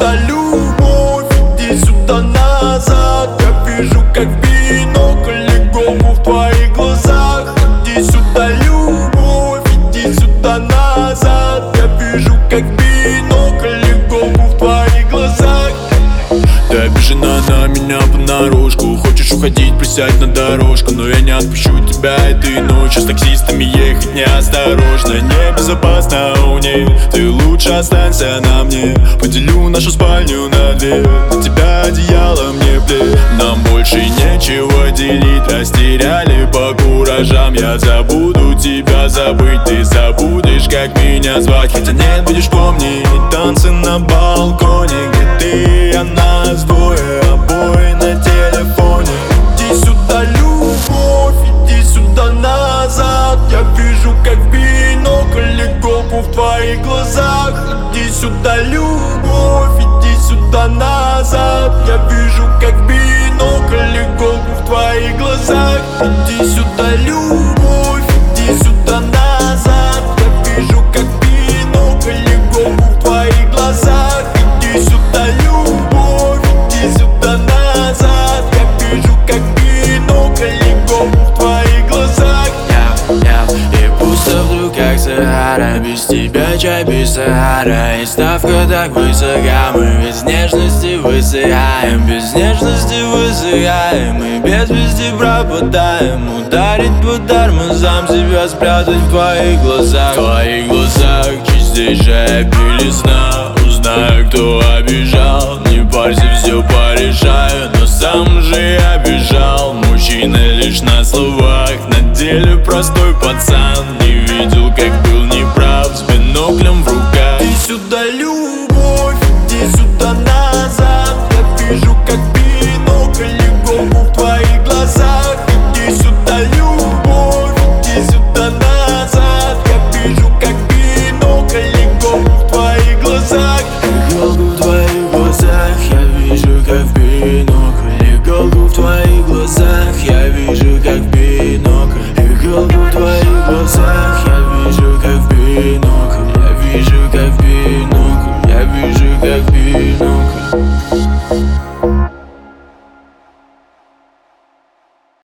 сюда, любовь, иди сюда назад. Я вижу, как бинокль легко в твоих глазах. Иди сюда, любовь, иди сюда назад. Я вижу, как бинокль легко в твоих глазах. Ты обижена на меня понарошку. Хочешь уходить, присядь на дорожку. Но я не отпущу тебя этой ночью. С таксистами ехать неосторожно, небезопасно у них. Ты лучше останься на мне. Поделю нашу спальню на две. На тебя одеяло мне плед. Нам больше нечего делить. Растеряли по куражам. Я забуду тебя забыть. Ты забудешь, как меня звать. Хотя нет, будешь помнить танцы на балконе, где ты и она. Двое обои на телефоне. Иди сюда, любовь, иди сюда назад. Я вижу, как бинокль легко в твоих глазах. Иди сюда, любовь, иди сюда назад. Я вижу, как бинокль легко в твоих глазах. Иди сюда, любовь, иди сюда назад. Я вижу, как бинокль легко в твоих глазах. Иди сюда, любовь, иди сюда назад. Я вижу, как бинокль легко в твоих глазах. И пусто вдруг, как Сахара. Без тебя чай без Сахара. И ставка так высока. Мы без нежности высыхаем. Без нежности высыхаем. И без вести пропадаем. Ударить по тормозам, себя спрятать в твоих глазах. В твоих глазах чистейшая белизна. Узнаю, кто обижал. Не парься, все порешаю. Но сам же я бежал. Мужчина лишь на словах, на деле простой пацан.